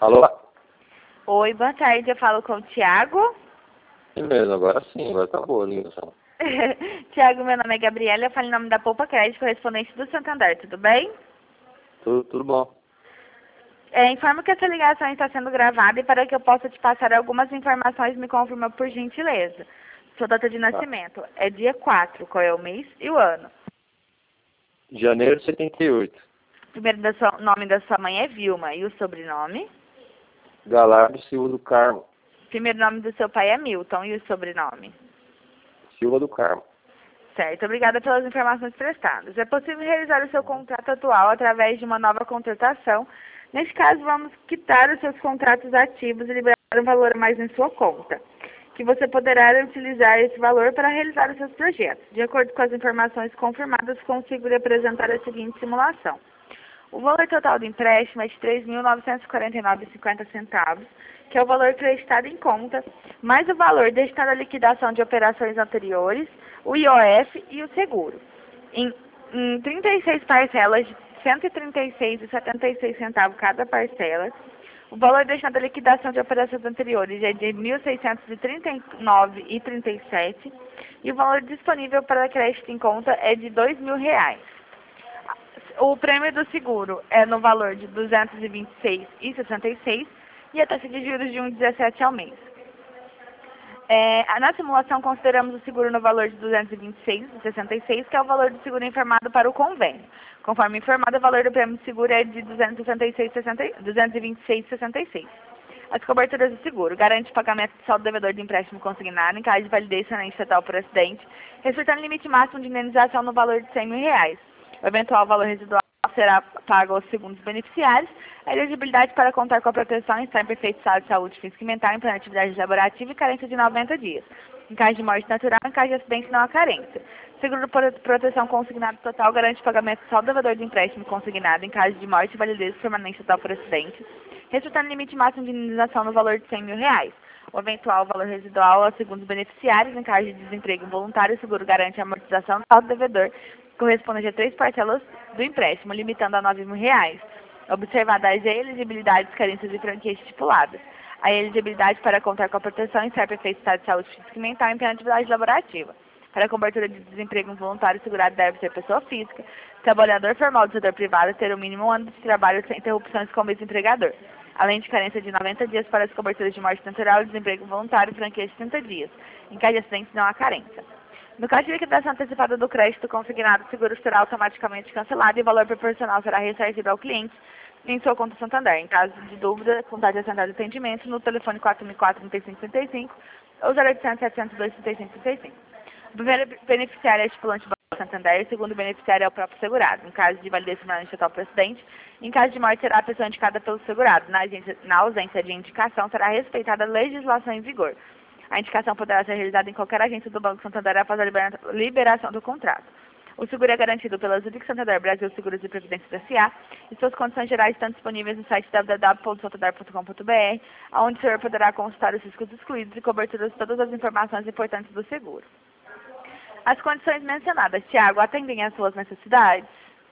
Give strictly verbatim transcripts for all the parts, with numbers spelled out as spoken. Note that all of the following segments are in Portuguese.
Alô? Oi, boa tarde, eu falo com o Thiago. Sim mesmo, agora sim, agora tá boa a ligação. Thiago, meu nome é Gabriela, eu falo em nome da Poupa Crédito, correspondente do Santander, tudo bem? Tudo, tudo bom. É, informo que essa ligação está sendo gravada e para que eu possa te passar algumas informações, me confirma por gentileza. Sua data de nascimento é dia quatro, qual é o mês e o ano? Janeiro de setenta e oito. O primeiro da sua- nome da sua mãe é Vilma e o sobrenome? Galardo Silva do Carmo. O primeiro nome do seu pai é Milton e o sobrenome? Silva do Carmo. Certo, obrigada pelas informações prestadas. É possível realizar o seu contrato atual através de uma nova contratação. Neste caso, vamos quitar os seus contratos ativos e liberar um valor a mais em sua conta, que você poderá utilizar esse valor para realizar os seus projetos. De acordo com as informações confirmadas, consigo lhe apresentar a seguinte simulação. O valor total do empréstimo é de três mil novecentos e quarenta e nove reais e cinquenta centavos, que é o valor creditado em conta, mais o valor destinado à liquidação de operações anteriores, o I O F e o seguro. Em, em trinta e seis parcelas de cento e trinta e seis reais e setenta e seis centavos cada parcela, o valor destinado à liquidação de operações anteriores é de mil seiscentos e trinta e nove reais e trinta e sete centavos e o valor disponível para crédito em conta é de dois mil reais. O prêmio do seguro é no valor de duzentos e vinte e seis reais e sessenta e seis centavos e a taxa de juros de um vírgula dezessete ao mês. É, na simulação, consideramos o seguro no valor de duzentos e vinte e seis reais e sessenta e seis centavos, que é o valor do seguro informado para o convênio. Conforme informado, o valor do prêmio do seguro é de duzentos e vinte e seis reais e sessenta e seis centavos. As coberturas do seguro garante o pagamento de saldo devedor de empréstimo consignado em caso de validez somente total por acidente, respeitando limite máximo de indenização no valor de cem mil reais. O eventual valor residual será pago aos segundos beneficiários. A elegibilidade para contar com a proteção está em perfeito estado de saúde física e mental, em plena atividade laborativa e carência de noventa dias. Em caso de morte natural, em caso de acidente, não há carência. Seguro por proteção consignado total garante o pagamento do saldo devedor de empréstimo consignado em caso de morte e validez permanente total por acidente, resultando em limite máximo de indenização no valor de cem mil reais. O eventual valor residual aos segundos beneficiários, em caso de desemprego involuntário, o seguro garante a amortização do saldo devedor, correspondente a três parcelas do empréstimo, limitando a nove mil reais. Observadas a elegibilidade, carências e franquias estipuladas. A elegibilidade para contar com a proteção em certo efeito estado de saúde física e mental em plena atividade laborativa. Para a cobertura de desemprego involuntário, o segurado deve ser pessoa física, trabalhador formal do setor privado, ter o mínimo um ano de trabalho sem interrupções como ex-empregador, além de carência de noventa dias para as coberturas de morte natural, desemprego voluntário e franquia de trinta dias. Em caso de acidente, não há carência. No caso de liquidação antecipada do crédito consignado, o seguro será automaticamente cancelado e o valor proporcional será ressarcido ao cliente em sua conta Santander. Em caso de dúvida, contate a central de atendimento no telefone quatro mil e quatro, trinta e cinco, trinta e cinco ou zero oitocentos, setecentos e dois, trinta e cinco, trinta e cinco. O primeiro beneficiário é estipulante do Banco Santander e o segundo beneficiário é o próprio segurado. Em caso de validez permanente total para acidente, em caso de morte, será a pessoa indicada pelo segurado. Na, agência, na ausência de indicação, será respeitada a legislação em vigor. A indicação poderá ser realizada em qualquer agência do Banco Santander após a libera liberação do contrato. O seguro é garantido pela Zurich Santander Brasil Seguros e Previdência S A e suas condições gerais estão disponíveis no site w w w ponto santander ponto com ponto b r, onde o senhor poderá consultar os riscos excluídos e coberturas de todas as informações importantes do seguro. As condições mencionadas, Tiago, atendem às suas necessidades?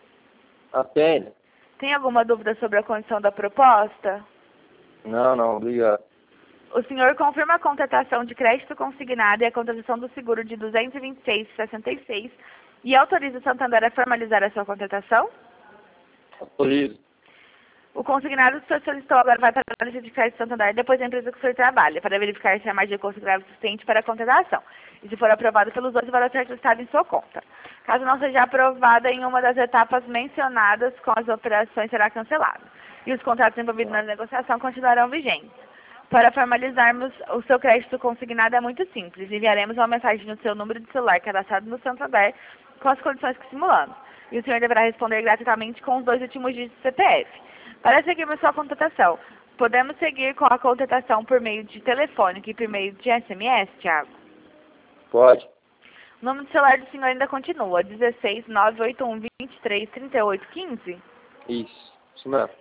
Atende? Tem alguma dúvida sobre a condição da proposta? Não, não, obrigado. O senhor confirma a contratação de crédito consignado e a contratação do seguro de duzentos e vinte e seis reais e sessenta e seis centavos e autoriza o Santander a formalizar a sua contratação? Autorizo. O consignado que o senhor solicitou agora vai para a análise de crédito Santander depois da empresa que o senhor trabalha, para verificar se a margem de custo grave suficiente para a contratação. E se for aprovado pelos dois, vai ser registrado em sua conta. Caso não seja aprovada em uma das etapas mencionadas, com as operações será cancelado. E os contratos envolvidos na negociação continuarão vigentes. Para formalizarmos o seu crédito consignado é muito simples. Enviaremos uma mensagem no seu número de celular cadastrado no Santander com as condições que simulamos. E o senhor deverá responder gratuitamente com os dois últimos dígitos do C P F. Para seguirmos sua contratação, podemos seguir com a contratação por meio de telefônico e por meio de S M S, Thiago? Pode. O número do celular do senhor ainda continua, dezesseis, nove oito um, vinte e três, trinta e oito, quinze? Isso, isso mesmo.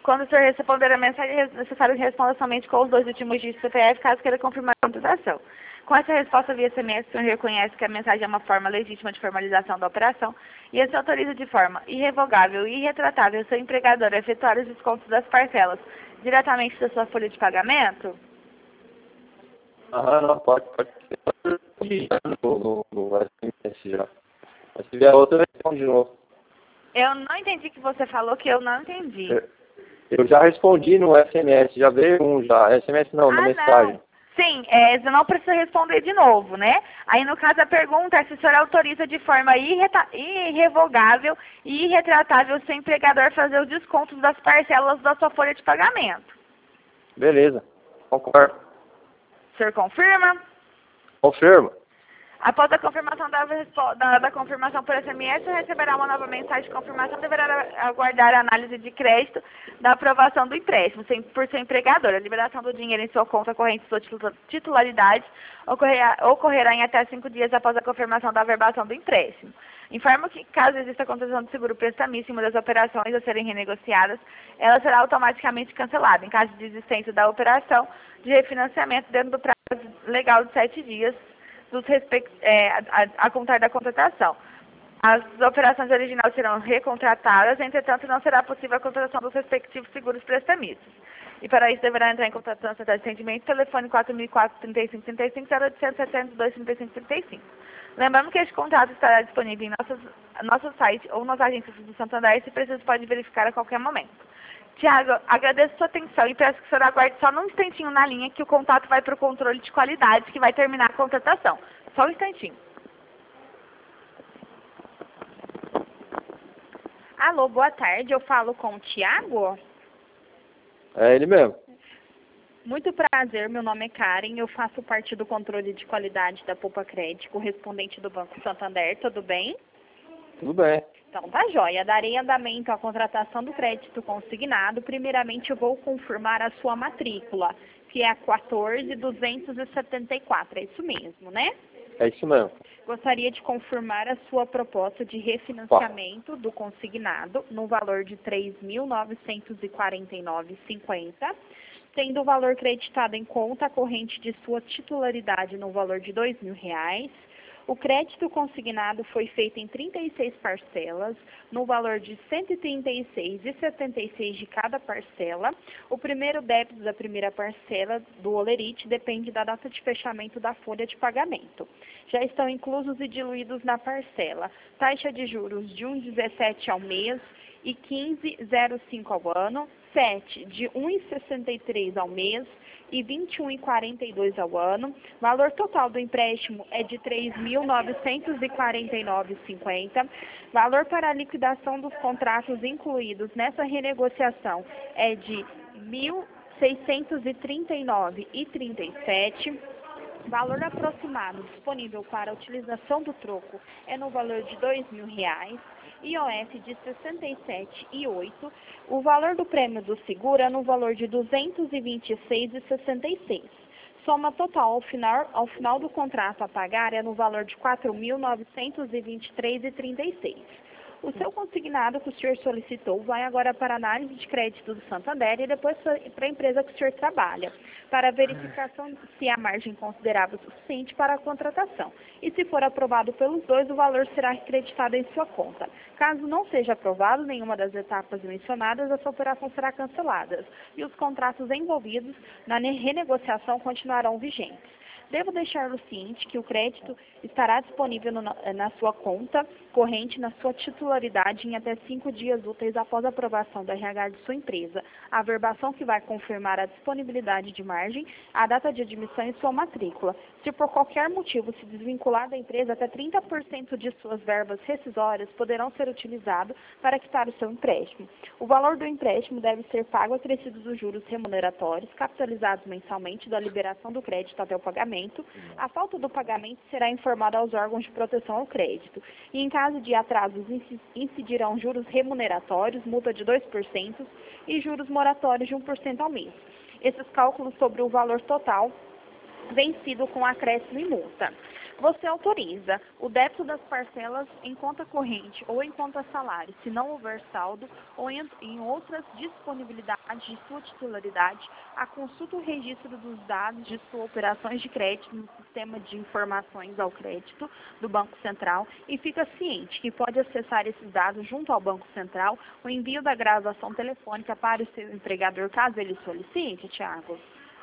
Quando o senhor responder a mensagem, é necessário que responda somente com os dois últimos dígitos do C P F, caso queira confirmar a contratação. Com essa resposta via S M S, o senhor reconhece que a mensagem é uma forma legítima de formalização da operação e se autoriza de forma irrevogável e irretratável o seu empregador a efetuar os descontos das parcelas diretamente da sua folha de pagamento? Aham, não, pode, pode. Pode no, no, no S M S já. Mas se vier outra, eu respondo de novo. Eu não entendi o que você falou, que eu não entendi. Eu, eu já respondi no S M S, já veio um já. S M S não, na Ah, mensagem. não. Sim, é, você não precisa responder de novo, né? Aí, no caso, a pergunta é se o senhor autoriza de forma irreta- irrevogável e irretratável o seu empregador fazer os descontos das parcelas da sua folha de pagamento. Beleza, concordo. O senhor confirma? Confirma. Após a confirmação da, respo- da, da confirmação por S M S, receberá uma nova mensagem de confirmação, deverá aguardar a análise de crédito da aprovação do empréstimo sem, por seu empregador. A liberação do dinheiro em sua conta corrente de sua titu- titularidade ocorrerá, ocorrerá em até cinco dias após a confirmação da averbação do empréstimo. Informo que, caso exista contratação de seguro prestamista em uma das operações a serem renegociadas, ela será automaticamente cancelada, em caso de existência da operação de refinanciamento dentro do prazo legal de sete dias, dos respect, é, a, a contar da contratação. As operações originais serão recontratadas, entretanto, não será possível a contratação dos respectivos seguros prestamistas. E para isso, deverá entrar em contato com a central de atendimento, telefone quatro mil e quatro, trinta e cinco, trinta e cinco, zero oitocentos, setecentos e dois, trinta e cinco, trinta e cinco. Lembrando que este contrato estará disponível em nossos, nosso site ou nas agências do Santander, e se preciso pode verificar a qualquer momento. Tiago, agradeço sua atenção e peço que o senhor aguarde só num instantinho na linha que o contato vai para o controle de qualidade, que vai terminar a contratação. Só um instantinho. Alô, boa tarde. Eu falo com o Tiago? É ele mesmo. Muito prazer, meu nome é Karen. Eu faço parte do controle de qualidade da Poupa Crédito, correspondente do Banco Santander. Tudo bem? Tudo bem. Então, tá joia. Darei andamento à contratação do crédito consignado. Primeiramente, eu vou confirmar a sua matrícula, que é a quatorze mil duzentos e setenta e quatro. É isso mesmo, né? É isso mesmo. Gostaria de confirmar a sua proposta de refinanciamento do consignado no valor de três mil novecentos e quarenta e nove reais e cinquenta centavos, tendo o valor creditado em conta corrente de sua titularidade no valor de dois mil reais. O crédito consignado foi feito em trinta e seis parcelas, no valor de cento e trinta e seis reais e setenta e seis centavos de cada parcela. O primeiro débito da primeira parcela do Olerite depende da data de fechamento da folha de pagamento. Já estão inclusos e diluídos na parcela taxa de juros de um vírgula dezessete ao mês e quinze vírgula zero cinco ao ano, sete de um vírgula sessenta e três ao mês e vinte e um vírgula quarenta e dois ao ano. Valor total do empréstimo é de três mil novecentos e quarenta e nove reais e cinquenta centavos. Valor para a liquidação dos contratos incluídos nessa renegociação é de mil seiscentos e trinta e nove reais e trinta e sete centavos. Valor aproximado disponível para a utilização do troco é no valor de dois mil reais. I O F de sessenta e sete reais e oito centavos. O valor do prêmio do seguro é no valor de duzentos e vinte e seis reais e sessenta e seis centavos. Soma total ao final, ao final do contrato a pagar é no valor de quatro mil novecentos e vinte e três reais e trinta e seis centavos. O seu consignado que o senhor solicitou vai agora para a análise de crédito do Santander e depois para a empresa que o senhor trabalha, para verificação se há margem considerável suficiente para a contratação. E se for aprovado pelos dois, o valor será acreditado em sua conta. Caso não seja aprovado nenhuma das etapas mencionadas, essa operação será cancelada e os contratos envolvidos na renegociação continuarão vigentes. Devo deixá-lo ciente que o crédito estará disponível no, na sua conta corrente, na sua titularidade, em até cinco dias úteis após a aprovação do R H de sua empresa. A averbação que vai confirmar a disponibilidade de margem, a data de admissão e sua matrícula. Se por qualquer motivo se desvincular da empresa, até trinta por cento de suas verbas rescisórias poderão ser utilizados para quitar o seu empréstimo. O valor do empréstimo deve ser pago acrescido dos juros remuneratórios, capitalizados mensalmente da liberação do crédito até o pagamento. A falta do pagamento será informada aos órgãos de proteção ao crédito. E em caso de atrasos, incidirão juros remuneratórios, multa de dois por cento e juros moratórios de um por cento ao mês. Esses cálculos sobre o valor total vencido com acréscimo e multa. Você autoriza o débito das parcelas em conta corrente ou em conta salário, se não houver saldo ou em, em outras disponibilidades de sua titularidade, a consulta o registro dos dados de suas operações de crédito no sistema de informações ao crédito do Banco Central e fica ciente que pode acessar esses dados junto ao Banco Central o envio da gravação telefônica para o seu empregador, caso ele solicite, Tiago.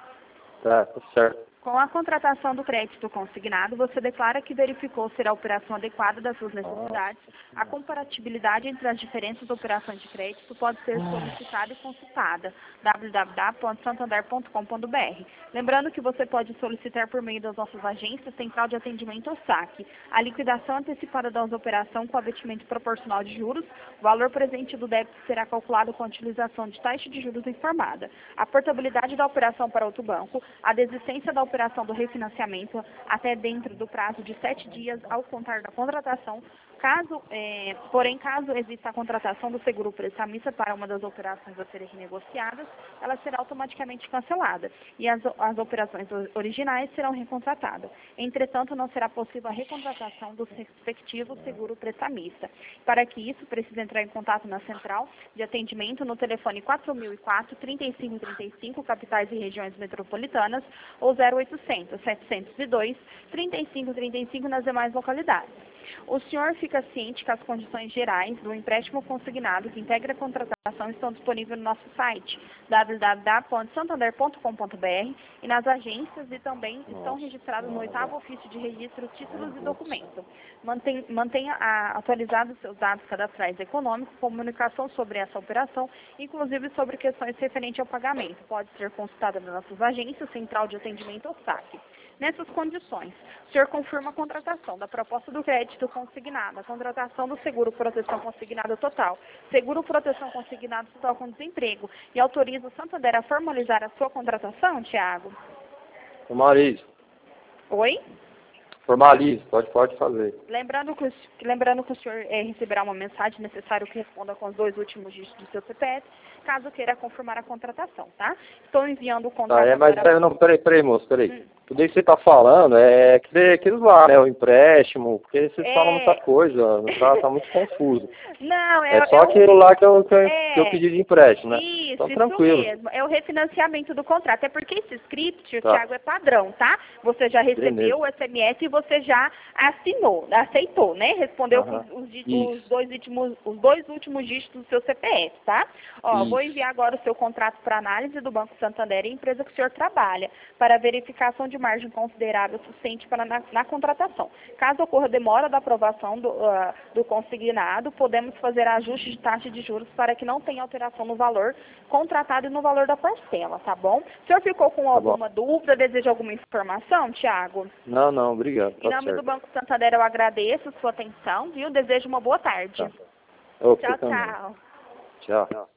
Tá, tá certo. Com a contratação do crédito consignado, você declara que verificou ser a operação adequada das suas necessidades. A comparatibilidade entre as diferentes operações de crédito pode ser solicitada e consultada. w w w ponto santander ponto com ponto b r. Lembrando que você pode solicitar por meio das nossas agências Central de Atendimento ou saque a liquidação antecipada das operações com abatimento proporcional de juros. O valor presente do débito será calculado com a utilização de taxa de juros informada. A portabilidade da operação para outro banco, a desistência da operação operação do refinanciamento até dentro do prazo de sete dias ao contar da contratação. Caso, é, porém, caso exista a contratação do seguro prestamista para uma das operações a serem renegociadas, ela será automaticamente cancelada e as, as operações originais serão recontratadas. Entretanto, não será possível a recontratação do respectivo seguro prestamista. Para que isso, precisa entrar em contato na central de atendimento no telefone quatro mil e quatro, trinta e cinco trinta e cinco, capitais e regiões metropolitanas, ou zero oitocentos, setecentos e dois, trinta e cinco trinta e cinco nas demais localidades. O senhor fica ciente que as condições gerais do empréstimo consignado que integra a contratação estão disponíveis no nosso site w w w ponto santander ponto com ponto b r e nas agências e também estão registrados no oitavo ofício de registro títulos e documentos. Mantém, mantenha a, atualizados seus dados cadastrais econômicos, comunicação sobre essa operação, inclusive sobre questões referentes ao pagamento. Pode ser consultada nas nossas agências, Central de Atendimento ou saque. Nessas condições, o senhor confirma a contratação da proposta do crédito consignado, a contratação do seguro proteção consignado total, seguro proteção consignado total com desemprego e autoriza o Santander a formalizar a sua contratação, Tiago? Formalize. Oi? Formalize, pode, pode fazer. Lembrando que, o, lembrando que o senhor é, receberá uma mensagem necessária que responda com os dois últimos dígitos do seu C P F, caso queira confirmar a contratação, tá? Estou enviando o contrato Ah, é, mas agora... é, não, peraí, peraí, moço, peraí. Hum. Tudo isso que você está falando é aqueles lá, né, o empréstimo, porque vocês É... falam muita coisa, tá, tá muito confuso. Não, é... É só é aquilo um... lá que eu, que, eu, é... que eu pedi de empréstimo, né? Isso, Então, isso tranquilo. mesmo. É o refinanciamento do contrato. É porque esse script, Tá. Tiago, é padrão, tá? Você já recebeu Beleza. o S M S e você já assinou, aceitou, né? Respondeu Aham. com os, di- Isso. os, dois últimos, os dois últimos dígitos do seu C P F, tá? Ó, Isso. vou enviar agora o seu contrato para análise do Banco Santander e empresa que o senhor trabalha, para verificação de margem considerável suficiente para na, na contratação. Caso ocorra demora da aprovação do, uh, do consignado, podemos fazer ajuste de taxa de juros para que não tenha alteração no valor contratado e no valor da parcela, tá bom? O senhor ficou com alguma dúvida, deseja alguma informação, Tiago? Não, não, obrigado. Em Tá nome certo. do Banco Santander, eu agradeço a sua atenção, viu? Desejo uma boa tarde. Tá. Ok, Tchau, também. tchau. Tchau.